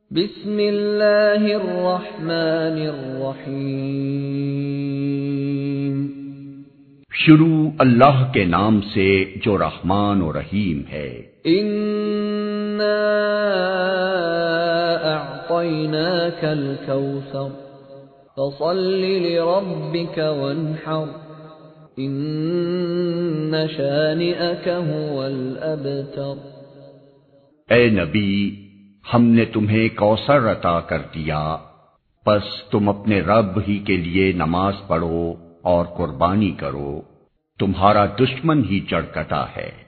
बिस्मिल्लाहिर्रहमानिर्रहीम। शुरू अल्लाह के नाम से जो रहमान और रहीम है। इन्ना अअतैनाकल कौसर फसल्लि लिरब्बिक वन्हर इन्न शानिअक हुवल अबतर। ए नबी, हमने तुम्हें कौसर अता कर दिया, बस तुम अपने रब ही के लिए नमाज पढ़ो और कुर्बानी करो, तुम्हारा दुश्मन ही चढ़कता है।